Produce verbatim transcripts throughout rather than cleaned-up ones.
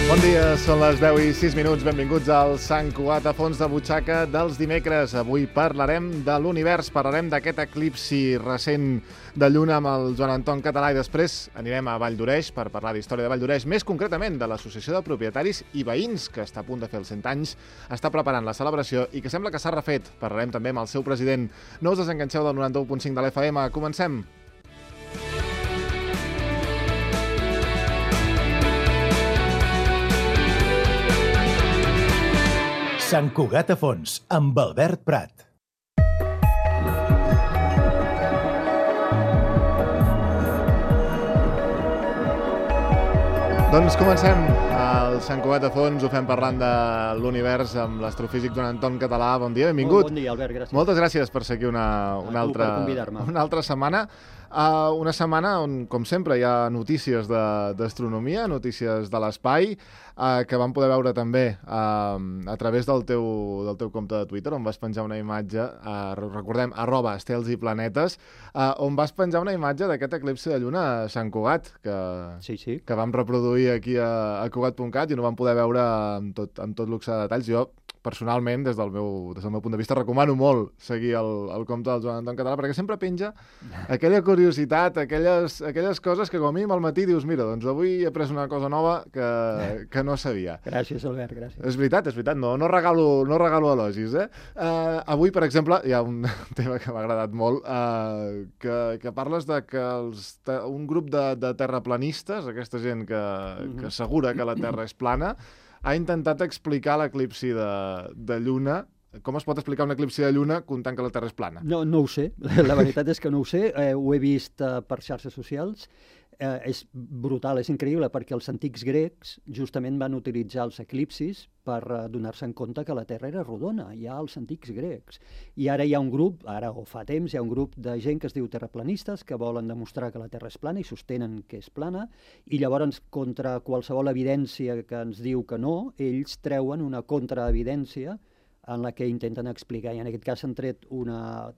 Bon dia, són les deu i sis minuts. Benvinguts al Sant Cugat a fons de butxaca dels dimecres. Avui parlarem de l'univers, parlarem d'aquest eclipsi recent de lluna amb el Joan Anton Català i després anirem a Valldoreix per parlar d'història de Valldoreix, més concretament de l'Associació de Propietaris i Veïns, que està a punt de fer els cent anys, està preparant la celebració i que sembla que s'ha refet. Parlarem també amb el seu president. No us desenganxeu del noranta-u punt cinc de l'F M. Comencem. Sant Cugat a fons, amb Albert Prat. Doncs comencem el Sant Cugat a fons, ho fem parlant de l'univers amb l'astrofísic Joan Anton Català. Bon dia, benvingut. Bon dia, Albert, gràcies. Moltes gràcies per ser aquí una, una, altra, una altra setmana. Uh, una setmana on, com sempre, hi ha notícies d'astronomia, notícies de l'espai, uh, que vam poder veure també uh, a través del teu, del teu compte de Twitter, on vas penjar una imatge, uh, recordem, arroba estels i planetes, uh, on vas penjar una imatge d'aquest eclipsi de lluna a Sant Cugat, que, sí, sí. que vam reproduir aquí a, a cugat punt cat i no vam poder veure amb tot, amb tot luxe de detalls. Jo, personalment, des del meu, des del meu punt de vista, recomano molt seguir el, el compte del Joan Anton Català, perquè sempre penja aquella curiositat, aquelles, aquelles coses que com a mínim al matí dius, mira, doncs avui he pres una cosa nova que, que no sabia. Gràcies, Albert, gràcies. És veritat, és veritat, no, no, regalo, no regalo elogis, eh? Uh, avui, per exemple, hi ha un tema que m'ha agradat molt, uh, que, que parles de que els, un grup de, de terraplanistes, aquesta gent que, mm-hmm. que assegura que la Terra és plana, ha intentat explicar l'eclipsi de, de lluna. Com es pot explicar un eclipsi de lluna comptant que la Terra és plana? No, no ho sé, la veritat és que no ho sé, eh, ho he vist eh, per xarxes socials, eh, és brutal, és increïble, perquè els antics grecs justament van utilitzar els eclipsis per eh, donar-se en compte que la Terra era rodona, ja els antics grecs. I ara hi ha un grup, ara o fa temps, hi ha un grup de gent que es diu terraplanistes, que volen demostrar que la Terra és plana i sostenen que és plana, i llavors contra qualsevol evidència que ens diu que no, ells treuen una contraevidència en la que intenten explicar, i en aquest cas han tret una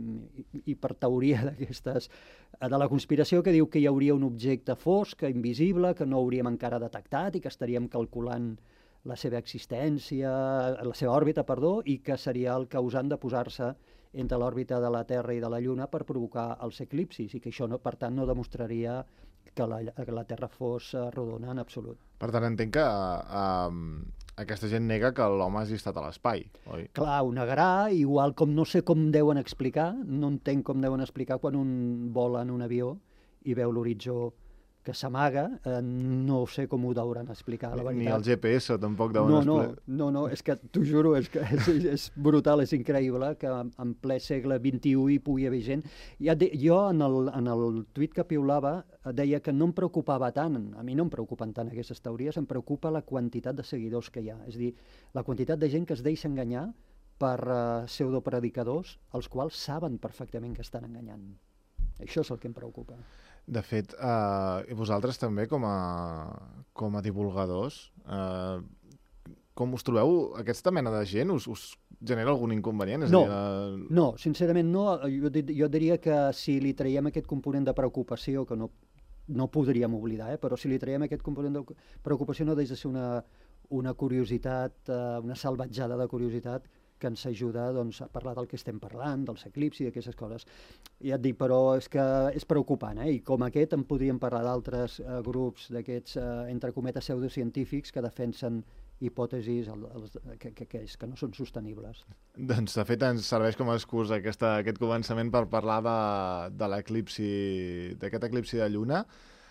hiperteoria d'aquestes, de la conspiració, que diu que hi hauria un objecte fosc, invisible, que no hauríem encara detectat i que estaríem calculant la seva existència, la seva òrbita, perdó, i que seria el causant de posar-se entre l'òrbita de la Terra i de la Lluna per provocar els eclipsis, i que això, no, per tant, no demostraria que la, que la Terra fos rodona en absolut. Per tant, entenc que uh, aquesta gent nega que l'home hagi estat a l'espai, oi? Clar, ho negarà, igual com no sé com deuen explicar, no entenc com deuen explicar quan un vola en un avió i veu l'horitzó que s'amaga, eh, no sé com ho deuran explicar, la veritat. Ni el G P S tampoc deuen no, explicar. No, no, no, és que t'ho juro, és, que és, és brutal, és increïble que en ple segle vint-i-u hi pugui haver gent. Ja de, jo en el, en el tuit que piulava deia que no em preocupava tant, a mi no em preocupen tant aquestes teories, em preocupa la quantitat de seguidors que hi ha, és a dir, la quantitat de gent que es deixa enganyar per uh, pseudopredicadors, els quals saben perfectament que estan enganyant. Això és el que em preocupa. De fet, eh, vosaltres també, com a, com a divulgadors, eh, com us trobeu aquesta mena de gent? Us, us genera algun inconvenient? És no, dir, eh... no, sincerament no. Jo, jo diria que si li traiem aquest component de preocupació, que no, no podríem oblidar, eh, però si li traiem aquest component de preocupació no deixa de ser una, una curiositat, eh, una salvatjada de curiositat, que ens ajuda doncs, a parlar del que estem parlant, dels eclipsis i d'aquestes coses. Ja et dic, però és que és preocupant, eh? I com aquest en podríem parlar d'altres eh, grups d'aquests, eh, entre cometes, pseudocientífics que defensen hipòtesis el, els, que, que, que, és, que no són sostenibles. Doncs, de fet, ens serveix com a excusa aquesta, aquest començament per parlar de, de l'eclipsi, d'aquest eclipsi de lluna.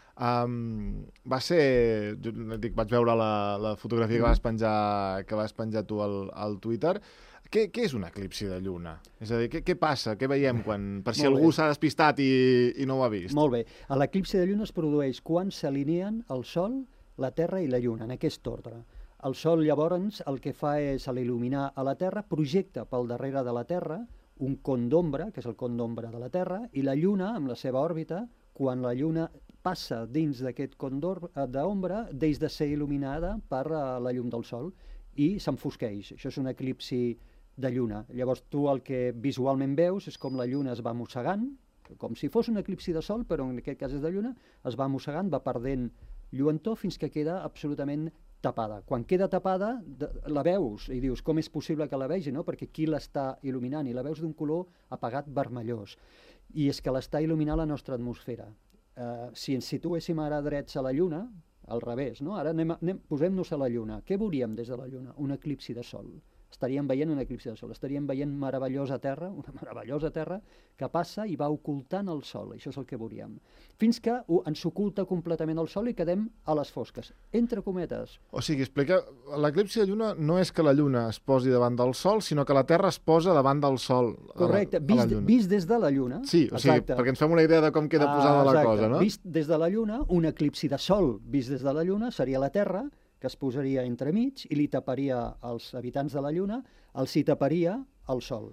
Um, va ser, jo dic, vaig veure la, la fotografia mm. que vas penjar, que vas penjar tu al, al Twitter. Què, què és un eclipsi de lluna? És a dir, què, què passa? Què veiem quan, per si algú s'ha despistat i, i no ho ha vist? Molt bé. L'eclipsi de lluna es produeix quan s'alineen el Sol, la Terra i la Lluna, en aquest ordre. El Sol, llavors, el que fa és, a l'il·luminar a la Terra, projecta pel darrere de la Terra un con d'ombra, que és el con d'ombra de la Terra, i la Lluna, amb la seva òrbita, quan la Lluna passa dins d'aquest con d'ombra, deix de ser il·luminada per la llum del Sol i s'enfosqueix. Això és un eclipsi de lluna. Llavors tu el que visualment veus és com la lluna es va mossegant, com si fos un eclipsi de sol, però en aquest cas és de lluna, es va mossegant, va perdent lluentor fins que queda absolutament tapada. Quan queda tapada, la veus i dius com és possible que la vegi, no? Perquè qui l'està il·luminant? I la veus d'un color apagat vermellós. I és que l'està il·luminant la nostra atmosfera. Uh, si ens situéssim ara drets a la Lluna, al revés, no? Ara anem, anem, posem-nos a la Lluna. Què veuríem des de la Lluna? Un eclipsi de sol. Estaríem veient un eclipsi de sol, estaríem veient meravellosa Terra, una meravellosa Terra que passa i va ocultant el sol, això és el que veuríem. Fins que ens oculta completament el sol i quedem a les fosques, entre cometes. O sigui, explica, l'eclipsi de Lluna no és que la Lluna es posi davant del sol, sinó que la Terra es posa davant del sol. Correcte, a la, a la vist, vist des de la Lluna. Sí, o sigui, exacte, perquè ens fem una idea de com queda posada ah, la cosa, no? Vist des de la Lluna, un eclipsi de sol vist des de la Lluna seria la Terra, que es posaria entremig i li taparia als habitants de la Lluna, els hi taparia el sol.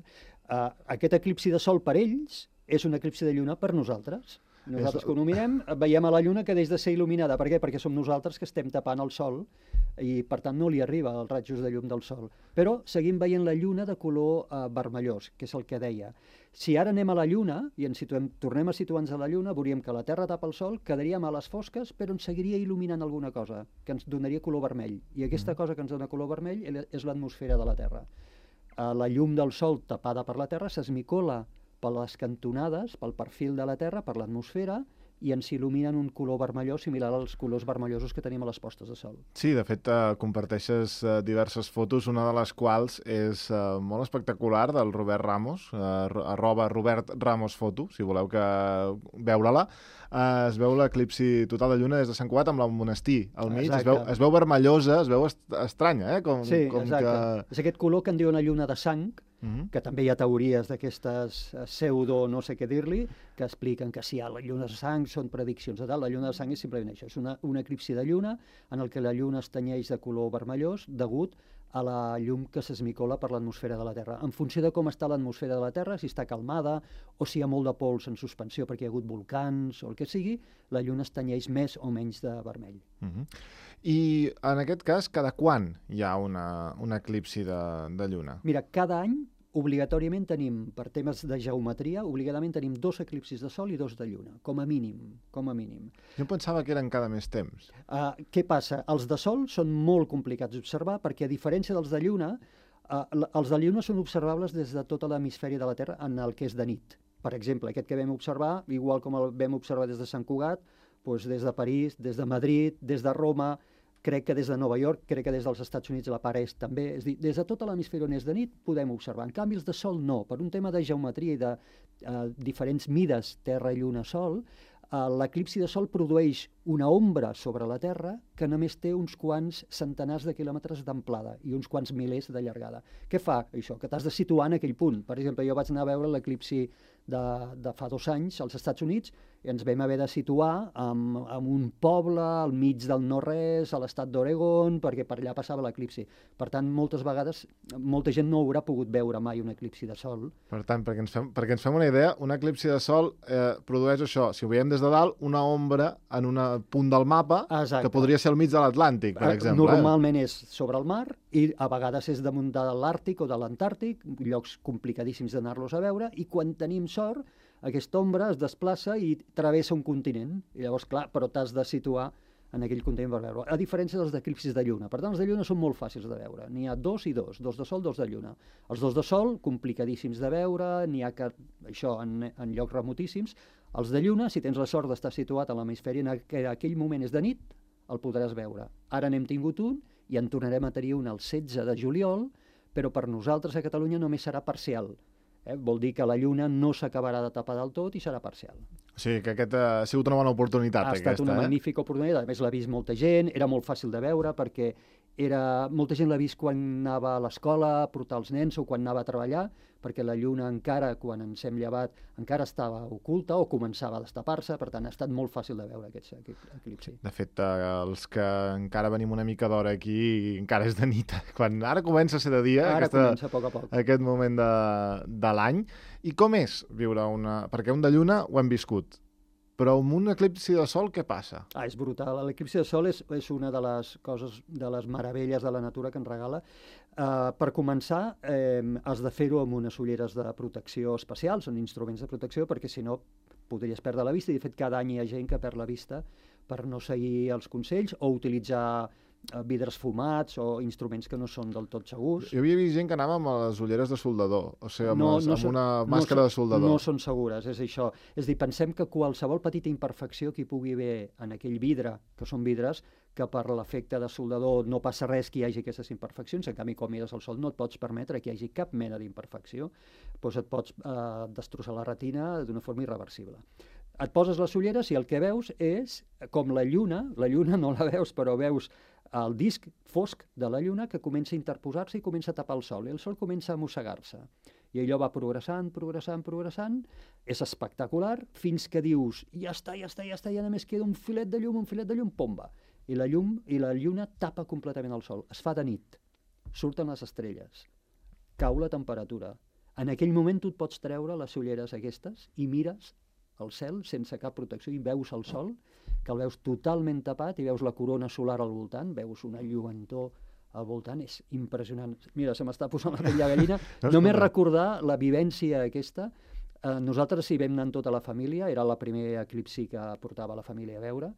Uh, aquest eclipsi de sol per ells és un eclipsi de Lluna per nosaltres. Nosaltres, quan ho mirem, veiem a la Lluna que deix de ser il·luminada. Per què? Perquè som nosaltres que estem tapant el sol i, per tant, no li arriba els rajos de llum del sol. Però seguim veient la Lluna de color eh, vermellós, que és el que deia. Si ara anem a la Lluna i ens situem, tornem a situar-nos a la Lluna, veuríem que la Terra tapa el sol, quedaríem a les fosques, però ens seguiria il·luminant alguna cosa, que ens donaria color vermell. I aquesta mm. cosa que ens dona color vermell és l'atmosfera de la Terra. Eh, la llum del sol tapada per la Terra s'esmicola per les cantonades, pel perfil de la Terra, per l'atmosfera, i ens il·luminen un color vermellós similar als colors vermellosos que tenim a les postes de sol. Sí, de fet, eh, comparteixes eh, diverses fotos, una de les quals és eh, molt espectacular, del Robert Ramos, eh, arroba Robert Ramos Foto, si voleu que veure-la. Eh, es veu l'eclipsi total de Lluna des de Sant Cugat amb el monestir al mig. Es veu, es veu vermellosa, es veu est estranya, eh? Com, sí, com exacte. Que... És aquest color que en diuen la lluna de sang, Uh-huh. que també hi ha teories d'aquestes pseudo, no sé què dir-li, que expliquen que si hi ha la lluna de sang són prediccions de tal. La lluna de sang és simplement això, és una, un eclipsi de lluna en el que la lluna es tenyeix de color vermellós degut a la llum que s'esmicola per l'atmosfera de la Terra. En funció de com està l'atmosfera de la Terra, si està calmada o si hi ha molt de pols en suspensió perquè hi ha hagut volcans o el que sigui, la lluna es tenyeix més o menys de vermell. Uh-huh. I en aquest cas, cada quan hi ha una, un eclipsi de, de lluna? Mira, cada any obligatòriament tenim, per temes de geometria, obligadament tenim dos eclipsis de sol i dos de lluna, com a mínim, com a mínim. Jo pensava que eren cada més temps. Uh, què passa? Els de sol són molt complicats d'observar perquè, a diferència dels de lluna, uh, els de lluna són observables des de tota l'hemisferi de la Terra en el que és de nit. Per exemple, aquest que vam observar, igual com el vam observar des de Sant Cugat, doncs des de París, des de Madrid, des de Roma, crec que des de Nova York, crec que des dels Estats Units, la part est també, és dir, des de tota l'hemisferi on és de nit podem observar. En canvi, els de sol no, per un tema de geometria i de uh, diferents mides, Terra, Lluna, Sol, uh, l'eclipsi de sol produeix una ombra sobre la Terra que només té uns quants centenars de quilòmetres d'amplada i uns quants milers de llargada. Què fa això? Que t'has de situar en aquell punt. Per exemple, jo vaig anar a veure l'eclipsi de, de fa dos anys als Estats Units i ens vam haver de situar en, en un poble al mig del no-res, a l'estat d'Oregon, perquè per allà passava l'eclipsi. Per tant, moltes vegades, molta gent no haurà pogut veure mai un eclipsi de sol. Per tant, perquè ens fem, perquè ens fem una idea, un eclipsi de sol eh, produeix això, si ho veiem des de dalt, una ombra en un punt del mapa, exacte, que podria ser al mig de l'Atlàntic, per exemple. Normalment eh? és sobre el mar i a vegades és damunt de l'Àrtic o de l'Antàrtic, llocs complicadíssims d'anar-los a veure, i quan tenim sort, aquesta ombra es desplaça i travessa un continent. I llavors, clar, però t'has de situar en aquell continent per veure-ho. A diferència dels eclipsis de lluna. Per tant, els de lluna són molt fàcils de veure. N'hi ha dos i dos. Dos de sol, dos de lluna. Els dos de sol, complicadíssims de veure, n'hi ha que, això, en, en llocs remotíssims. Els de lluna, si tens la sort d'estar situat a l'hemisferi en aquell, aquell moment és de nit, el podràs veure. Ara n'hem tingut un i en tornarem a tenir un el setze de juliol, però per nosaltres a Catalunya només serà parcial. Eh? Vol dir que la lluna no s'acabarà de tapar del tot i serà parcial. O sigui que aquest ha sigut una bona oportunitat. Ha estat aquesta, una eh? magnífica oportunitat. A més, l'ha vist molta gent, era molt fàcil de veure perquè era... molta gent l'ha vist quan anava a l'escola a portar els nens o quan anava a treballar, perquè la lluna encara, quan ens hem llevat, encara estava oculta o començava a destapar-se, per tant, ha estat molt fàcil de veure aquest, aquest eclipsi. De fet, eh, els que encara venim una mica d'hora aquí, encara és de nit. Quan ara comença a ser de dia, ara aquesta, comença a poc a poc. Aquest moment de, de l'any. I com és viure una... Perquè un de lluna ho hem viscut, però amb un eclipsi de sol què passa? Ah, és brutal. L'eclipsi de sol és, és una de les coses, de les meravelles de la natura que ens regala. Uh, per començar, eh, has de fer-ho amb unes ulleres de protecció especials, són instruments de protecció, perquè si no podries perdre la vista, i de fet cada any hi ha gent que perd la vista per no seguir els consells o utilitzar vidres fumats o instruments que no són del tot segurs. Jo havia vist gent que anava amb les ulleres de soldador, o sigui, amb, No- les, no amb són- una no màscara són- de soldador. No són segures, és això. És a dir, pensem que qualsevol petita imperfecció que hi pugui haver en aquell vidre, que són vidres, que per l'efecte de soldador no passa res que hi hagi aquestes imperfeccions, en canvi, quan mires al sol no et pots permetre que hi hagi cap mena d'imperfecció, doncs et pots eh, destrossar la retina d'una forma irreversible. Et poses les ulleres i el que veus és com la lluna, la lluna no la veus, però veus el disc fosc de la lluna que comença a interposar-se i comença a tapar el sol, i el sol comença a mossegar-se. I allò va progressant, progressant, progressant, és espectacular, fins que dius, ja està, ja està, ja està, ja només queda un filet de llum, un filet de llum, pomba. I la llum i la lluna tapa completament el sol. Es fa de nit, surten les estrelles, cau la temperatura. En aquell moment tu et pots treure les ulleres aquestes i mires el cel sense cap protecció i veus el sol, que el veus totalment tapat i veus la corona solar al voltant, veus una lluentor al voltant, és impressionant. Mira, se m'està posant la pell de gallina. Només recordar la vivència aquesta. Eh, nosaltres hi vam anar amb tota la família, era la primera eclipsi que portava la família a veure,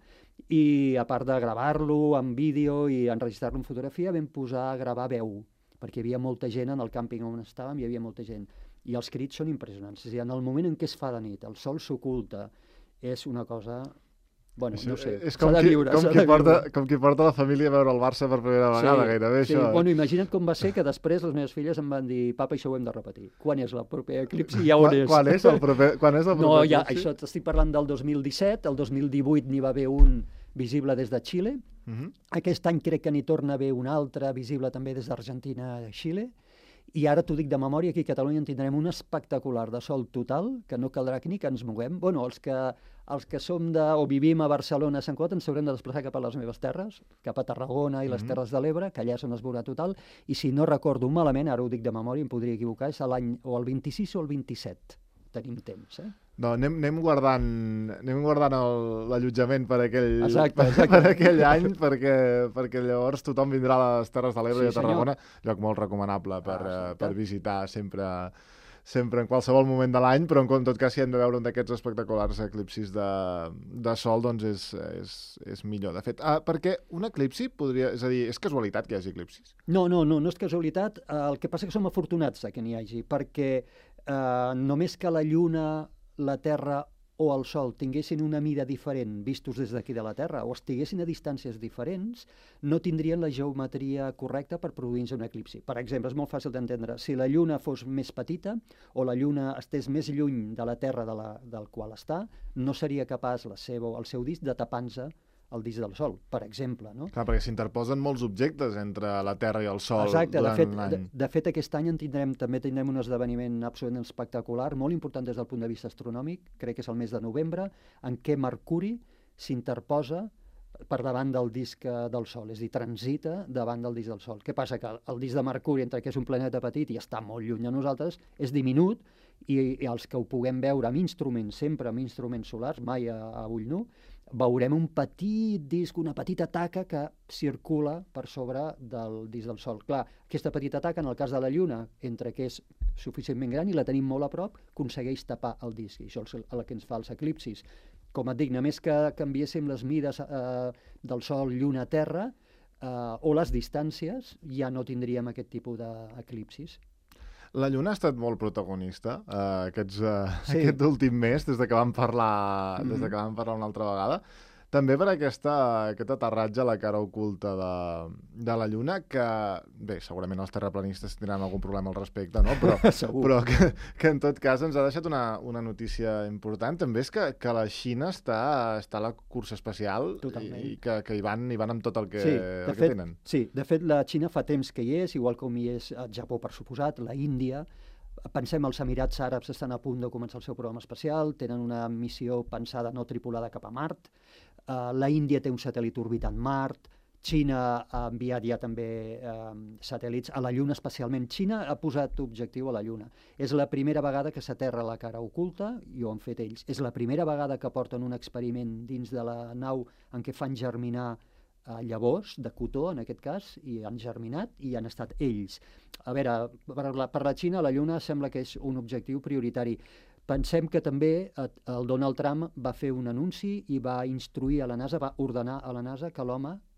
i a part de gravar-lo en vídeo i enregistrar-lo en fotografia, vam posar a gravar veu, perquè hi havia molta gent en el càmping on estàvem, hi havia molta gent. I els crits són impressionants. És a dir, en el moment en què es fa de nit, el sol s'oculta, és una cosa... Bueno, no sé, és com, s'ha de qui, viure. com, s'ha qui de porta, viure. com qui porta la família a veure el Barça per primera vegada, Sí, gairebé sí. això. Bueno, imagina't com va ser que després les meves filles em van dir papa, això ho hem de repetir. Quan és la propera eclipsi? Ja on Quan, és? quan és el proper, quan és el proper No, ja, eclipsi? això t'estic parlant del dos mil disset, el dos mil divuit n'hi va haver un visible des de Xile, Uh -huh. aquest any crec que n'hi torna a haver un altre visible també des d'Argentina a Xile, i ara t'ho dic de memòria, aquí a Catalunya en tindrem un espectacular de sol total, que no caldrà ni que ens moguem. Bueno, els que, els que som de, o vivim a Barcelona, a Sant Cugat, ens haurem de desplaçar cap a les meves terres, cap a Tarragona i les Mhm. Terres de l'Ebre, que allà és on es veurà total, i si no recordo malament, ara ho dic de memòria, em podria equivocar, és l'any o el vint-i-sis o el vint-i-set. Tenim temps, eh? No, anem, anem guardant, anem guardant el- l'allotjament per aquell, Exacte, per, exacte. per aquell any, perquè, perquè llavors tothom vindrà a les Terres de l'Ebre Sí, i a Tarragona, lloc molt recomanable per, Ah, eh, exacte. per visitar sempre, sempre en qualsevol moment de l'any, però en tot cas si hem de veure un d'aquests espectaculars eclipsis de, de sol, doncs és, és, és millor. De fet, ah, perquè un eclipsi podria... És a dir, és casualitat que hi hagi eclipsis? No, no, no, no és casualitat. Eh, El que passa que som afortunats de que n'hi hagi, perquè eh, només que la Lluna, la Terra o el Sol tinguessin una mida diferent vistos des d'aquí de la Terra o estiguessin a distàncies diferents, no tindrien la geometria correcta per produir-se un eclipsi. Per exemple, és molt fàcil d'entendre. Si la Lluna fos més petita o la Lluna estés més lluny de la Terra de la, del qual està, no seria capaç la seva, el seu disc de tapar-se el disc del Sol, per exemple, no? Clar, perquè s'interposen molts objectes entre la Terra i el Sol Exacte, de durant fet, de, l'any. de fet aquest any en tindrem, també tindrem un esdeveniment absolutament espectacular, molt important des del punt de vista astronòmic, crec que és el mes de novembre, en què Mercuri s'interposa per davant del disc eh, del Sol, és a dir, transita davant del disc del Sol. Què passa? Que el disc de Mercuri, entre que és un planeta petit i està molt lluny de nosaltres, és diminut, i, i els que ho puguem veure amb instruments, sempre amb instruments solars, mai a, a ull nu, veurem un petit disc, una petita taca que circula per sobre del disc del Sol. Clar, aquesta petita taca, en el cas de la Lluna, entre que és suficientment gran i la tenim molt a prop, aconsegueix tapar el disc, i això és el que ens fa els eclipsis. Com et dic, només que canviéssim les mides eh, del Sol, Lluna, Terra, eh, o les distàncies, ja no tindríem aquest tipus d'eclipsis. La Lluna ha estat molt protagonista eh, aquests, eh, Sí. aquest últim mes, des de que vam parlar, Mhm. des de que vam parlar una altra vegada. També per aquesta, aquest aterratge a la cara oculta de, de la Lluna, que, bé, segurament els terraplanistes tindran algun problema al respecte, no? Però, Segur. però que, que en tot cas ens ha deixat una, una notícia important. També és que, que la Xina està, està a la cursa espacial Totalment. i que, que hi, van, hi van amb tot el que, Sí, el de que fet, tenen. sí, de fet la Xina fa temps que hi és, igual com hi és el Japó per suposat, la Índia. Pensem, els Emirats Àrabs estan a punt de començar el seu programa espacial, tenen una missió pensada no tripulada cap a Mart, uh, la Índia té un satèl·lit orbitant Mart, Xina ha enviat ja també eh, satèl·lits a la Lluna, especialment. Xina ha posat objectiu a la Lluna. És la primera vegada que s'aterra la cara oculta, i ho han fet ells. És la primera vegada que porten un experiment dins de la nau en què fan germinar eh, llavors de cotó, en aquest cas, i han germinat i han estat ells. A veure, per la, per la Xina la Lluna sembla que és un objectiu prioritari. Pensem que també eh, el Donald Trump va fer un anunci i va instruir a la NASA, va ordenar a la NASA que l'home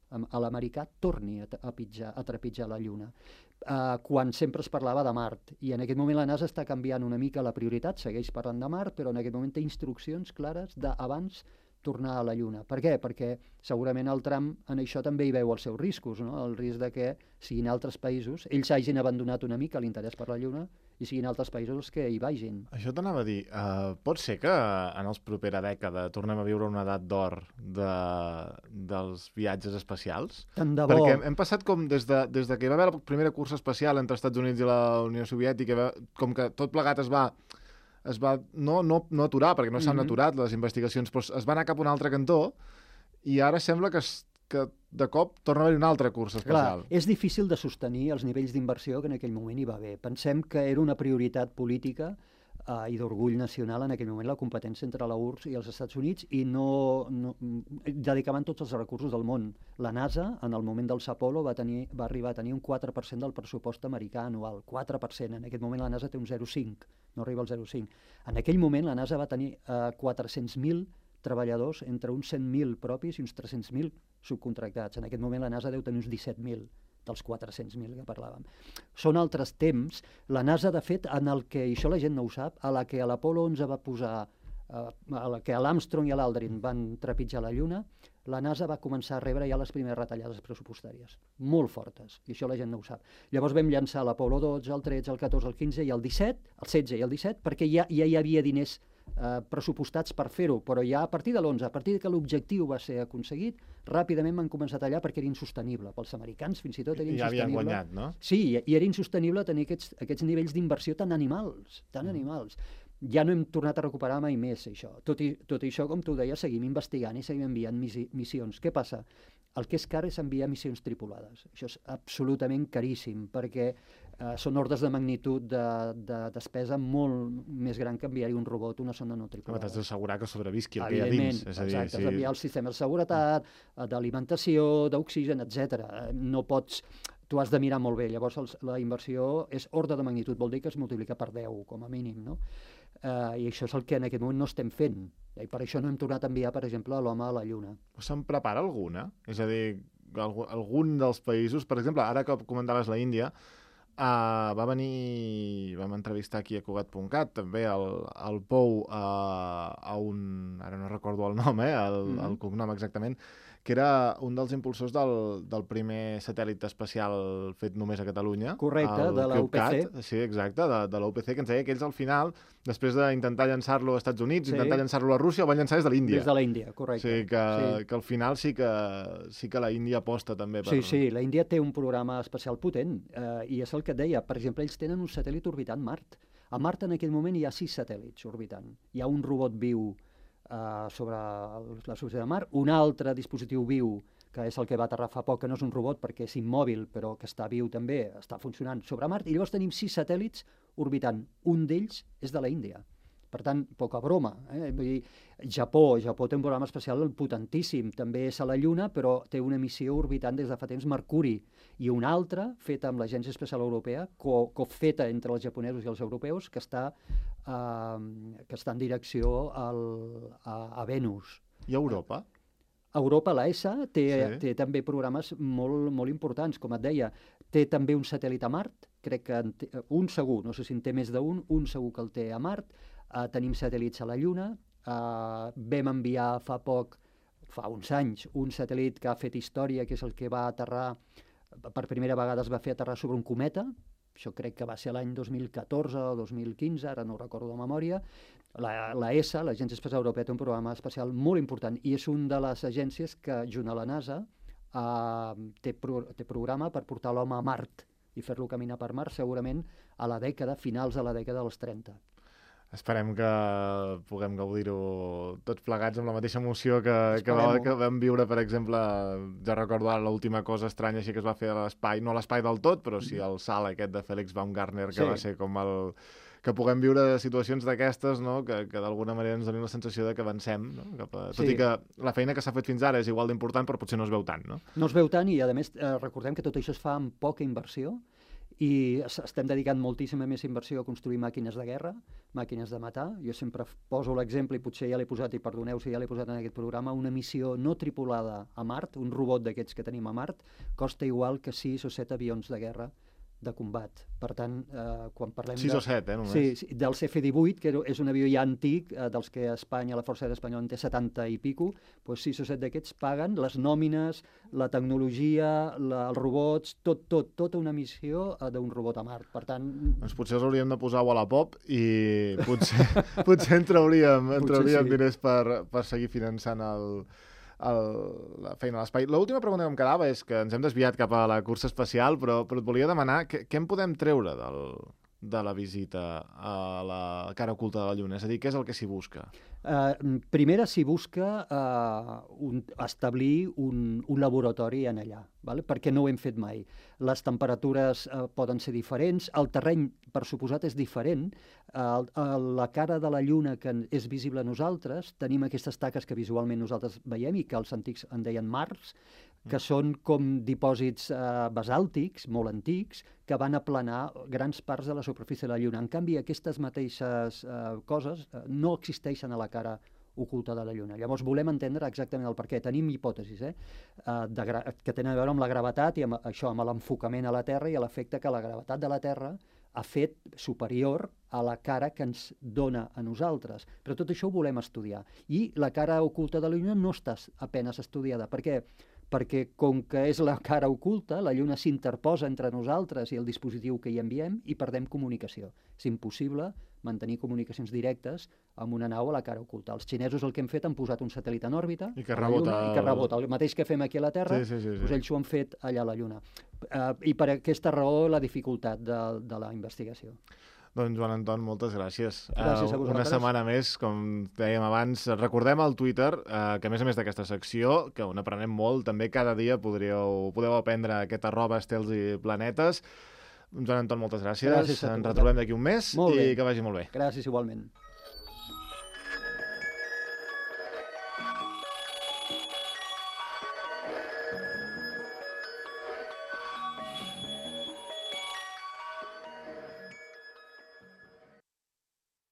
a l'americà torni a, a, pitjar, a trepitjar la Lluna. Uh, quan sempre es parlava de Mart, i en aquest moment la NASA està canviant una mica la prioritat, segueix parlant de Mart, però en aquest moment té instruccions clares d'abans tornar a la Lluna. Per què? Perquè segurament el Trump en això també hi veu els seus riscos, no? El risc de que siguin altres països, ells hagin abandonat una mica l'interès per la Lluna i siguin altres països els que hi vagin. Això t'anava a dir, uh, pot ser que en els propera dècada tornem a viure una edat d'or de, dels viatges espacials? Tant de bo. Perquè hem, hem passat com des de, des de que hi va haver la primera cursa espacial entre Estats Units i la Unió Soviètica, com que tot plegat es va es va no, no, no aturar, perquè no s'han mm-hmm. aturat les investigacions, però es va anar cap a un altre cantó i ara sembla que, es, que de cop torna a haver una altra cursa espacial. Clar, és difícil de sostenir els nivells d'inversió que en aquell moment hi va haver. Pensem que era una prioritat política uh, i d'orgull nacional en aquell moment la competència entre la U R S S i els Estats Units i no, no dedicaven tots els recursos del món. La NASA, en el moment dels Apollo, va, tenir, va arribar a tenir un quatre per cent del pressupost americà anual. quatre per cent. En aquest moment la NASA té un zero coma cinc, no arriba al zero coma cinc. En aquell moment la NASA va tenir uh, quatre-cents mil treballadors, entre uns cent mil propis i uns tres-cents mil subcontractats. En aquest moment la NASA deu tenir uns disset mil dels quatre-cents mil que parlàvem. Són altres temps. La NASA, de fet, en el que, i això la gent no ho sap, a la que a l'Apollo onze va posar, uh, a la que l'Armstrong i l'Aldrin van trepitjar la Lluna, la NASA va començar a rebre ja les primeres retallades pressupostàries, molt fortes, i això la gent no ho sap. Llavors vam llançar l'Apollo dotze, el tretze, el catorze, el quinze i el disset, el setze i el disset, perquè ja, ja hi havia diners eh, pressupostats per fer-ho, però ja a partir de l'onze, a partir que l'objectiu va ser aconseguit, ràpidament van començar a tallar perquè era insostenible. Pels americans fins i tot era insostenible. Ja havien guanyat, no? Sí, i era insostenible tenir aquests, aquests nivells d'inversió tan animals, tan mm. animals. Ja no hem tornat a recuperar mai més això. Tot i, tot i això, com tu deies, seguim investigant i seguim enviant missi, missions. Què passa? El que és car és enviar missions tripulades. Això és absolutament caríssim, perquè eh, són ordres de magnitud de, de despesa molt més gran que enviar-hi un robot, una sonda no tripulada. T'has d'assegurar que sobrevisqui el que hi ha dins. És a dir, exacte, sí. has d'enviar els sistemes de seguretat, d'alimentació, d'oxigen, etcètera. No pots... Tu has de mirar molt bé. Llavors els, la inversió és ordre de magnitud, vol dir que es multiplica per deu, com a mínim, no? Uh, I això és el que en aquest moment no estem fent. I per això no hem tornat a enviar, per exemple, l'home a la Lluna. Se'n prepara alguna? És a dir, algun dels països, per exemple, ara que comentaves la Índia, uh, va venir, vam entrevistar aquí a Cugat punt cat, també el, el Pou uh, a un, ara no recordo el nom, eh, el, mm-hmm. el cognom exactament, que era un dels impulsors del, del primer satèl·lit espacial fet només a Catalunya. Correcte, de la U P C. Sí, exacte, de, de la U P C, que ens deia que ells al final, després d'intentar llançar-lo als Estats Units, sí. intentar llançar-lo a Rússia, el van llançar des de l'Índia. Des de l'Índia, correcte. Sí, que, sí. que al final sí que, sí que la Índia aposta també per... Sí, sí, la Índia té un programa espacial potent, eh, i és el que et deia. Per exemple, ells tenen un satèl·lit orbitant Mart. A Mart en aquell moment hi ha sis satèl·lits orbitant. Hi ha un robot viu Uh, sobre la superfície de Mart, un altre dispositiu viu, que és el que va aterrar fa poc, que no és un robot perquè és immòbil, però que està viu també, està funcionant sobre Mart, i llavors tenim sis satèl·lits orbitant. Un d'ells és de la Índia. Per tant, poca broma. Eh? Vull dir, Japó, Japó té un programa espacial potentíssim, també és a la Lluna, però té una missió orbitant des de fa temps Mercuri, i una altra, feta amb l'Agència Espacial Europea, co, co feta entre els japonesos i els europeus, que està, eh, que està en direcció al, a, a Venus. I a Europa? A Europa, l'A E S A, té, sí. té també programes molt, molt importants, com et deia. Té també un satèl·lit a Mart, crec que en té, un segur, no sé si en té més d'un, un segur que el té a Mart. Uh, tenim satèl·lits a la Lluna, uh, vam enviar fa poc, fa uns anys, un satèl·lit que ha fet història, que és el que va aterrar, per primera vegada es va fer aterrar sobre un cometa, això crec que va ser l'any dos mil catorze o dos mil quinze, ara no ho recordo de memòria. La, la E S A, l'Agència Espacial Europea, té un programa espacial molt important i és una de les agències que, junt a la NASA, uh, té, pro, té programa per portar l'home a Mart i fer-lo caminar per Mart, segurament a la dècada, finals de la dècada dels trenta. Esperem que puguem gaudir-ho tots plegats amb la mateixa emoció que, que, va, que vam viure, per exemple, ja recordo ara l'última cosa estranya així que es va fer a l'espai, no a l'espai del tot, però sí el salt aquest de Félix Baumgartner, que sí. va ser com el... que puguem viure situacions d'aquestes, no? que, que d'alguna manera ens donin la sensació de que avancem, no? Cap a... tot sí. i que la feina que s'ha fet fins ara és igual d'important, però potser no es veu tant, no? No es veu tant i, a més, eh, recordem que tot això es fa amb poca inversió i estem dedicant moltíssima més inversió a construir màquines de guerra, màquines de matar. Jo sempre poso l'exemple, i potser ja l'he posat, i perdoneu si ja l'he posat en aquest programa, una missió no tripulada a Mart, un robot d'aquests que tenim a Mart, costa igual que sis o set avions de guerra de combat. Per tant, eh, quan parlem sis de... o set, eh, només? Sí, sí, del C F divuit, que és un avió ja antic, eh, dels que Espanya, la Força Aèria Espanyola en té setanta i pico, doncs sis o set d'aquests paguen les nòmines, la tecnologia, la, els robots, tot, tot, tota una missió eh, d'un robot a Mart. Per tant... Doncs potser els hauríem de posar a Wallapop i potser, potser en trauríem, en trauríem sí. diners per, per seguir finançant el... El, la feina a l'espai. L'última pregunta que em quedava és que ens hem desviat cap a la cursa espacial, però, però et volia demanar què, què en podem treure del, de la visita a la cara oculta de la Lluna? És a dir, què és el que s'hi busca? Uh, primera, s'hi busca uh, un, establir un, un laboratori en allà, vale? Perquè no ho hem fet mai. Les temperatures uh, poden ser diferents, el terreny, per suposat, és diferent. Uh, la cara de la Lluna, que és visible a nosaltres, tenim aquestes taques que visualment nosaltres veiem i que els antics en deien mars, que són com dipòsits eh, basàltics, molt antics, que van aplanar grans parts de la superfície de la Lluna. En canvi, aquestes mateixes eh, coses eh, no existeixen a la cara oculta de la Lluna. Llavors, volem entendre exactament el perquè. Tenim hipòtesis eh, de que tenen a veure amb la gravetat i amb això, amb l'enfocament a la Terra i l'efecte que la gravetat de la Terra ha fet superior a la cara que ens dona a nosaltres. Però tot això ho volem estudiar. I la cara oculta de la Lluna no està apenas estudiada. Per què? Perquè com que és la cara oculta, la Lluna s'interposa entre nosaltres i el dispositiu que hi enviem i perdem comunicació. És impossible mantenir comunicacions directes amb una nau a la cara oculta. Els xinesos el que han fet han posat un satèl·lit en òrbita I que rebota, Lluna, i que rebota. El mateix que fem aquí a la Terra, sí, sí, sí, sí. Doncs ells ho han fet allà a la Lluna. Uh, I per aquesta raó la dificultat de, de la investigació. Doncs, Joan Anton, moltes gràcies. Gràcies a vosaltres. Una setmana més, com dèiem abans. Recordem al Twitter uh, que, a més a més d'aquesta secció, que on aprenem molt, també cada dia podríeu, podeu aprendre aquest arroba estels i planetes. Joan Anton, moltes gràcies. Gràcies a tu. Ens retrobem d'aquí un mes i que vagi molt bé. Gràcies igualment.